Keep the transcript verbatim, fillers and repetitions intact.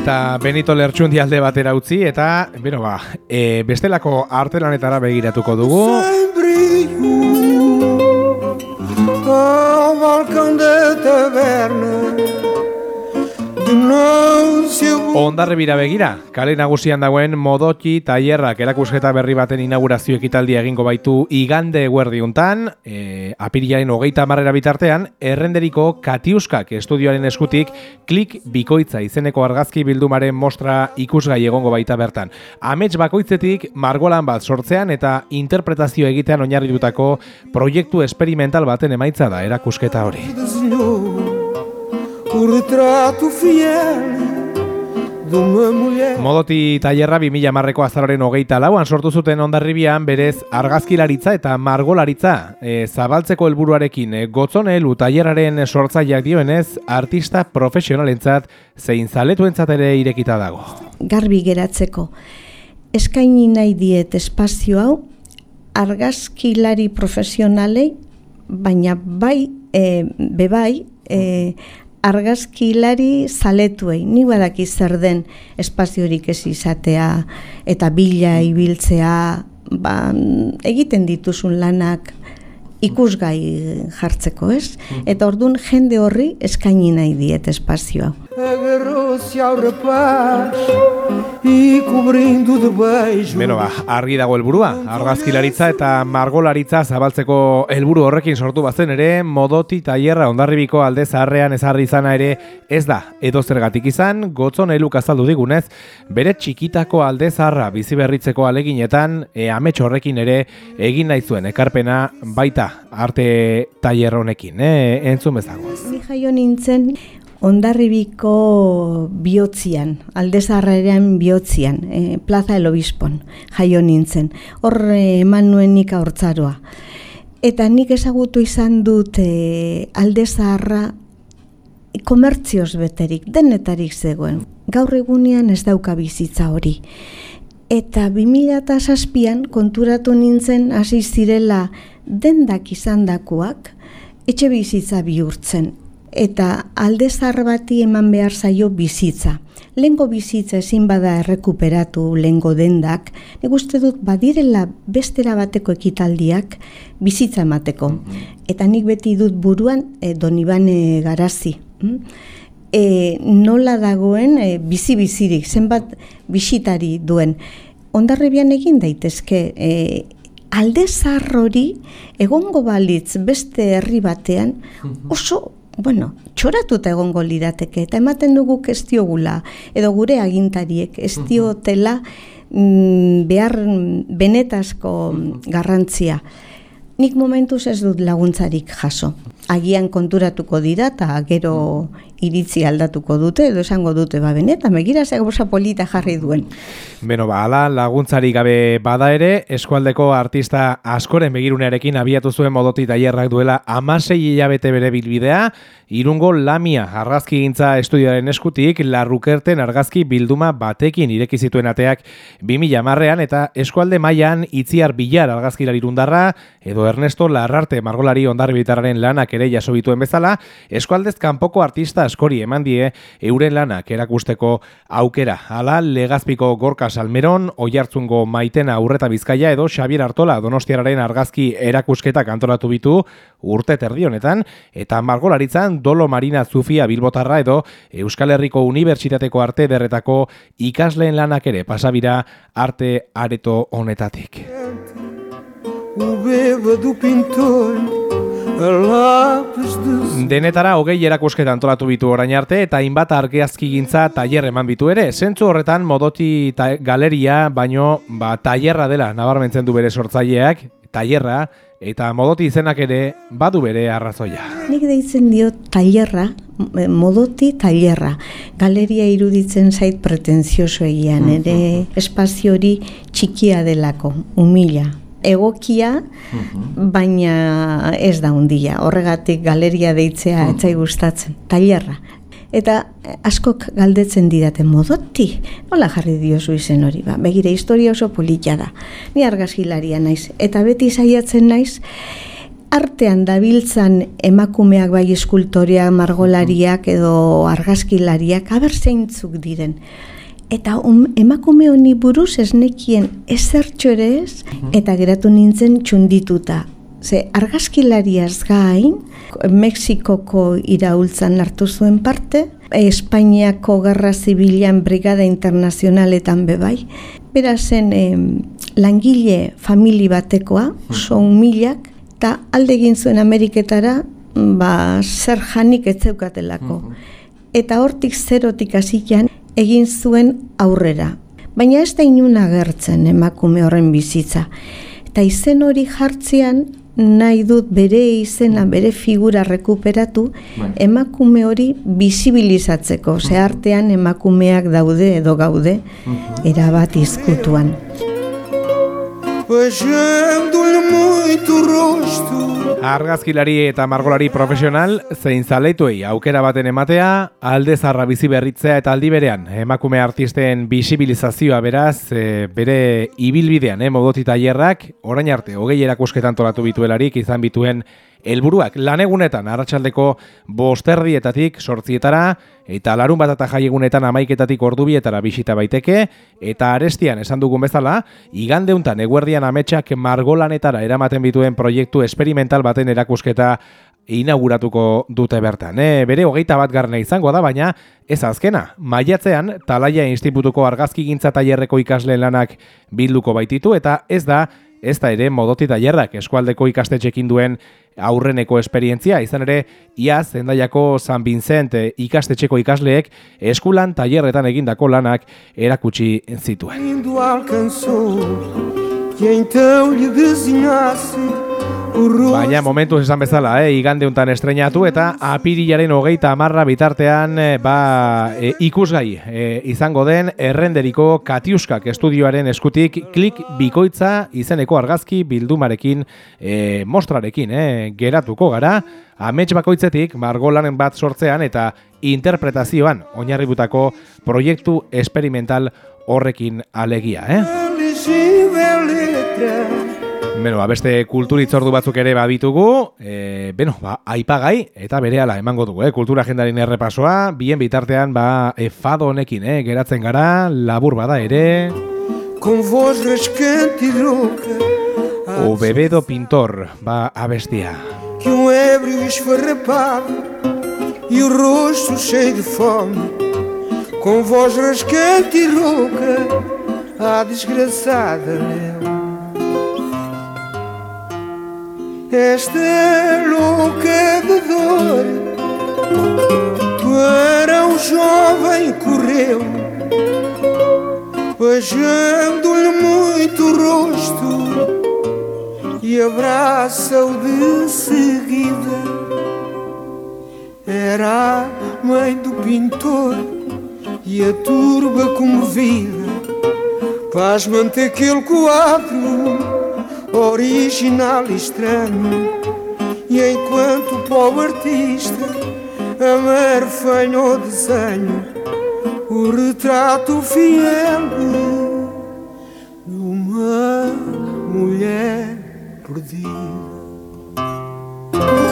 Eta Benito Lertxundi alde batera utzi, eta beno ba, e, bestelako artelanetara begiratuko dugu. Hondarribira begira, kale nagusian dagoen Modoti tailerrak erakusketa berri baten inaugurazio ekitaldia egingo baitu igande eguerdiuntan, e, apirilaren hogeita hamarera bitartean, errenderiko Katiuskak estudioaren eskutik klik bikoitza izeneko argazki bildumaren mostra ikusgai egongo baita bertan. Amets bakoitzetik margolan bat sortzean eta interpretazio egitean oinarritutako proiektu esperimental baten emaitza da erakusketa hori. Modoti tailerra bi mila hamareko azaroaren hogeita lauan sortu zuten Hondarribian berez argazkilaritza eta margolaritza e, zabaltzeko helburuarekin e, Gotzone Elu tailerraren sortzaileak dioenez artista profesionalentzat zein zaletuentzat ere irekita dago. Garbi geratzeko eskaini nahi diet espazio hau argazkilari profesionalei, baina bai e, bebai e, argazkilari zaletuei, ni badaki zer den espaziorik ez izatea eta bila ibiltzea, ba, egiten dituzun lanak ikusgai jartzeko, ez? Eta orduan jende horri eskaini nahi diet espazioa. Beno ba, argi dago helburua, argazkilaritza eta margolaritza zabaltzeko helburu horrekin sortu bazen ere, Modoti tailerra Hondarribiko alde zaharrean ezarri izana ere ez da edo zergatik izan, Gotzone Eluk azaldu digunez, bere txikitako alde zaharra bizi berritzeko aleginetan, e, amets horrekin ere egin nahi zuen ekarpena baita arte tailer honekin, eh? Entzun bezago. Ni jaio nintzen Hondarribiko bihotzian, alde zaharrean bihotzian, eh, Plaza el Obispon jaio nintzen. Hor eh, eman nuen nik haurtzaroa. Eta nik ezagutu izan dut eh, alde zaharra komertzioz beterik, denetarik zegoen. Gaur egunean ez dauka bizitza hori. Eta bi mila zazpian konturatu nintzen hasi zirela dendak izandakoak etxe bizitza bihurtzen. Eta alde zahar bati eman behar zaio bizitza. Lehengo bizitza ezin bada errekuperatu lehengo dendak, nik uste dut badirela bestera bateko ekitaldiak bizitza emateko. Eta nik beti dut buruan e, Donibane Garazi. E, nola dagoen e, bizi-bizirik, zenbat bisitari duen. Hondarribian egin daitezke, e, alde zahar hori egongo balitz beste herri batean oso bueno, txoratuta egongo lirateke, eta ematen dugu ez diogula, edo gure agintariek ez diotela mm, behar benetazko garrantzia. Nik momentuz ez dut laguntzarik jaso. Agian konturatuko dira eta gero iritzi aldatuko dute, edo esango dute, ba benetan, begira ze gauza polita jarri duen. Beno, ba, ala laguntzari gabe bada ere, eskualdeko artista askoren begirunearekin abiatu zuen Modoti tailerrak duela hamasei hilabete bere bilbidea, Irungo Lamia argazkigintza estudioaren eskutik Larrukerten argazki bilduma batekin ireki zituen ateak bi mila hamarrean eta eskualde mailan Itziar Bilar argazkilari irundarra edo Ernesto Larrarte margolari hondarribitarraren lanak ere jaso bituen bezala, eskualdez kanpoko artista askori eman die euren lanak erakusteko aukera. Hala, Legazpiko Gorka Salmeron, Oiartzungo Maitena Urreta Bizkaia edo Xabier Artola Donostiarraren argazki erakusketak antolatu bitu urte terdi honetan, eta margolaritzan Dolo Marina Zufia Bilbotarra edo Euskal Herriko Unibertsitateko arte ederretako ikasleen lanak ere pasabira arte areto honetatik. Denetara hogei erakusketa antolatu bitu orain arte eta hainbat argazkigintza tailer eman bitu ere. Zentzu horretan Modoti ta- galeria baino ba, tailerra dela nabarmentzen du bere sortzaileak, tailerra, eta Modoti izenak ere badu bere arrazoia. Nik deitzen dio tailerra, Modoti tailerra. Galeria iruditzen zait pretenzioso egian, ere espazio hori txikia delako, humila. Egokia, baina ez da hundia. Horregatik galeria deitzea etzai gustatzen. Tailerra. Eta askok galdetzen didate, Modoti, nola jarri diozu izen hori? Ba, begire, historia oso polita da. Ni argazkilaria naiz. Eta beti saiatzen naiz, artean dabiltzan emakumeak bai eskultoriak, margolariak edo argazkilariak, aber zeintzuk diren. Eta um, emakume honi buruz ez nekien ezertxo ere ez, eta geratu nintzen txundituta. Ze argazkilariaz gain, Mexikoko iraultzan hartu zuen parte, Espainiako Gerra Zibilan Brigada Internazionaletan bebai. Berazen eh, langile famili batekoa, oso humilak, eta alde egin zuen Ameriketara, ba, zer janik ez zeukatelako. Eta hortik zerotik hasian egin zuen aurrera. Baina ez da inun agertzen emakume horren bizitza. Eta izen hori jartzean nahi dut bere izena, bere figura rekuperatu, emakume hori bisibilizatzeko. Ze artean emakumeak daude edo gaude, erabat izkutuan. Argazkilari eta margolari profesional zein zaleituei aukera baten ematea, alde zarra bizi berritzea eta aldi berean emakume artisten bisibilizazioa beraz, e, bere ibilbidean, eh, modoti tailerrak, orain arte hogei erakusketan tolatu bituelarik izan bituen helburuak lanegunetan arratsaldeko bosterdietatik sortzietara eta larun bat eta jaiegunetan amaiketatik ordubietara bisita baiteke, eta arestian esan dugun bezala, igandeuntan eguerdian ametsak margolanetara eramaten bituen proiektu esperimental baten erakusketa inauguratuko dute bertan. E, bere hogeita bat garrena izango da, baina ez azkena. Maiatzean, Talaia Institutuko argazkigintza tailerreko ikasleen lanak bilduko baititu, eta ez da ez da ere modoti tailerrak eskualdeko ikastetxekin duen aurreneko esperientzia, izan ere iaz Hendaiako San Vincent ikastetxeko ikasleek eskulan tailerretan egindako lanak erakutsi zituen. Baina momentuz esan bezala, eh, igandeuntan estreinatu eta apirilaren hogeita hamarra bitartean eh, ba, eh, ikusgai eh, izango den errenderiko Katiuskak estudioaren eskutik klik bikoitza izeneko argazki bildumarekin eh, mostrarekin eh, geratuko gara, amets bakoitzetik margolanen bat sortzean eta interpretazioan oinarributako proiektu esperimental horrekin alegia. Eh? Beno, beste kulturitzordu batzuk ere baditugu, e, beno, ba, aipagai eta berehala emango dugu, eh? Kultura agendaren errepasoa, bien bitartean, ba, e, fado honekin, eh? Geratzen gara, labur bada ere. O Bebedo Pintor, ba, abestia. Que um ébrio esfarrapado e o rosto cheio de fome, com voz rascante e rouca, a desgraçada leu. Esta louca de dor para um jovem correu, beijando-lhe muito o rosto e abraça-o de seguida. Era a mãe do pintor e a turba comovida, pasmante aquele quadro original e estranho, e enquanto o pobre artista amarfanha o desenho, o retrato fiel de uma mulher perdida.